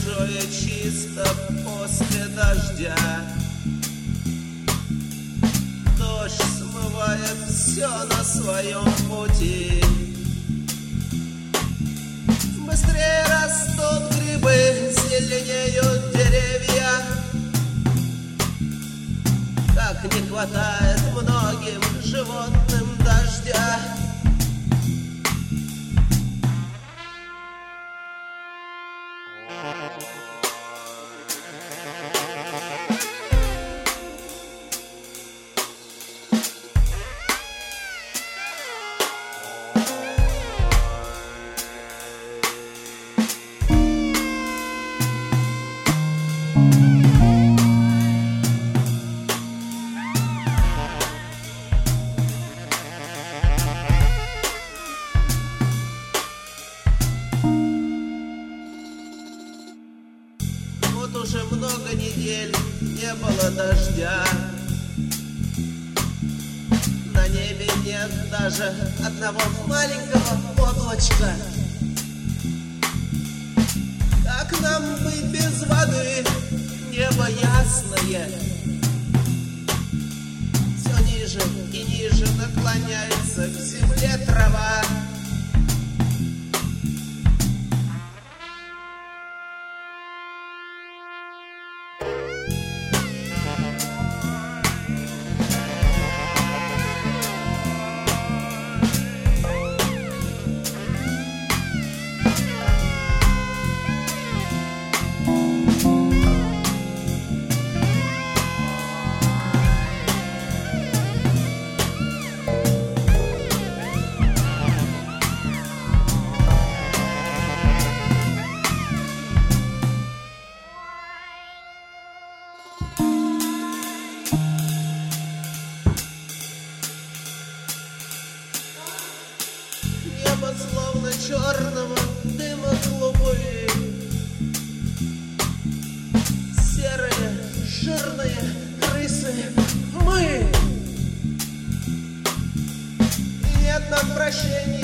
свежо и чисто после дождя. Дождь смывает все на своем пути. Быстрее растут грибы, зеленеют деревья. Как не хватает многим животным дождя. Вот уже много недель не было дождя. На небе нет даже одного маленького облачка. Как нам быть без воды? Небо ясное. Все ниже и ниже наклоняется к земле трава. Небо словно черного дыма клубы. Серые, жирные крысы мы. Нет нам прощения.